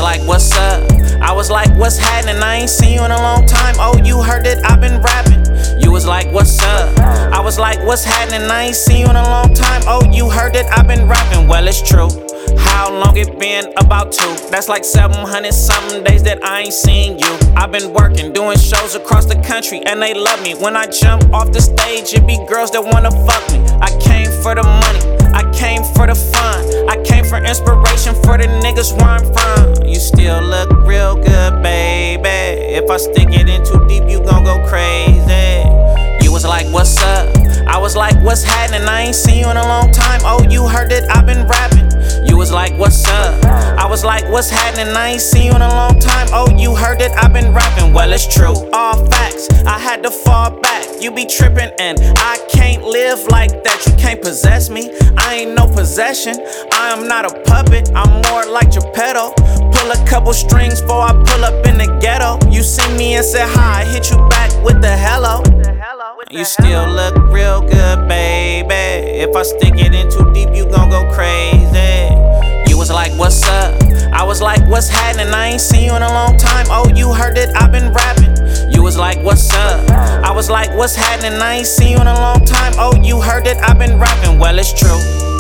like, what's up? I was like, what's happening? I ain't seen you in a long time. Oh, you heard that I've been rapping. You was like, what's up? I was like, what's happening? I ain't seen you in a long time. Oh, you heard that I've been rapping. Well, it's true. How long it been? About 2. That's like 700 something days that I ain't seen you. I've been working, doing shows across the country, and they love me. When I jump off the stage, it be girls that wanna fuck me. I came for the money, I came for the fun, I came for inspiration for the niggas where I'm from. You still look real good, baby. If I stick it in too deep, you gon' go crazy. You was like, what's up? I was like, what's happening? I ain't seen you in a long time. Oh, you heard that I've been rapping. You was like, what's up? I was like, what's happening? I ain't seen you in a long time. Oh, you heard that I've been rapping. Well, it's true, all facts. I had to fall back. You be tripping and I can't live like that. You can't possess me. I ain't no possession. I am not a puppet. I'm more like Geppetto. Pull a couple strings before I pull up in the ghetto. You see me and say hi, I hit you back with the hello. You still look real good, baby. If I stick it in too deep, you gon' go crazy. You was like, what's up? I was like, what's happening? I ain't seen you in a long time. Oh, you heard that I've been rapping. You was like, what's up? I was like, what's happening? I ain't seen you in a long time. Oh, you heard that I've been rapping. Well, it's true.